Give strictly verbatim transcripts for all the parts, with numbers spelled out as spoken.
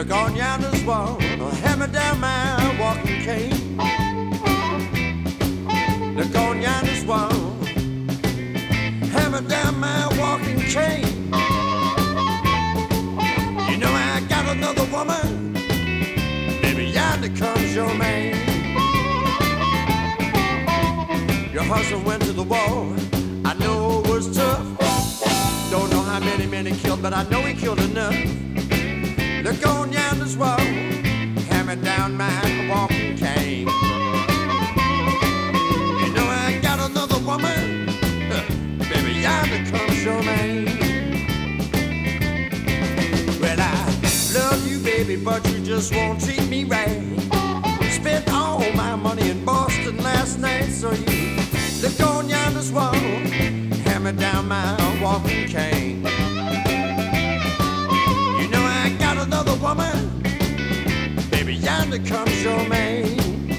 Look on yonder's wall, hammer down my walking cane. Look on yonder's wall, hammer down my walking cane. You know I got another woman, baby, yonder comes your man. Your husband went to the war, I know it was tough. Don't know how many men he killed, but I know he killed enough. Look on yonder's wall, hammer down my walking cane. You know I got another woman, uh, baby, yonder comes your man. Well, I love you, baby, but you just won't treat me right. Spent all my money in Boston last night, so you look on yonder's wall, hammer down my walking cane. You know I got another woman, baby, yonder comes your man.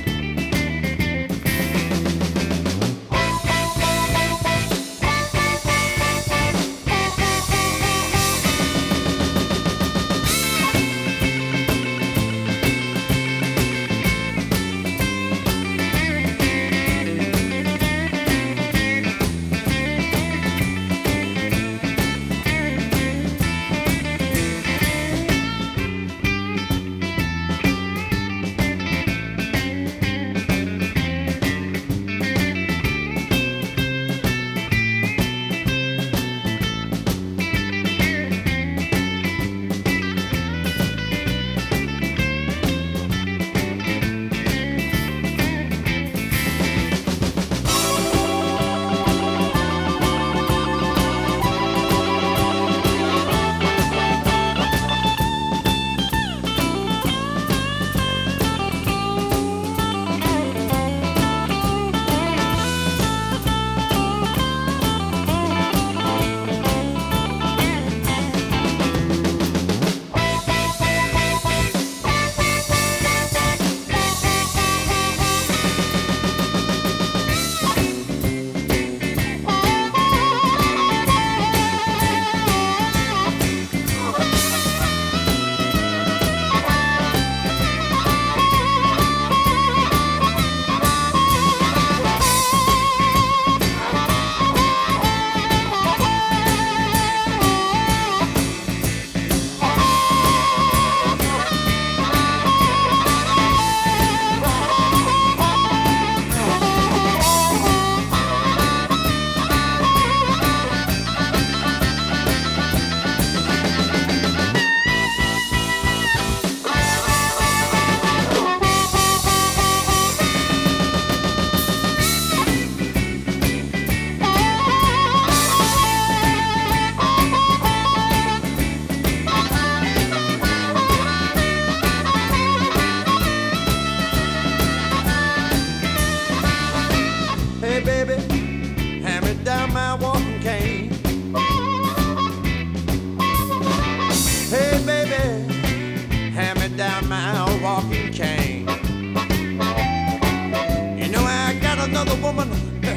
Another woman,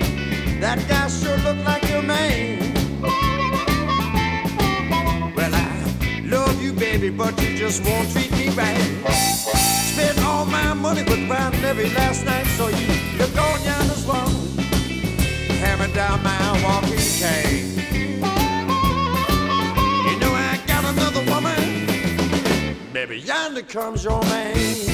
that guy sure looked like your man. Well, I love you, baby, but you just won't treat me right. Spent all my money with Brown Levy last night, so you look on yonder's wall, hammer down my walking cane. You know I got another woman, baby, yonder comes your man.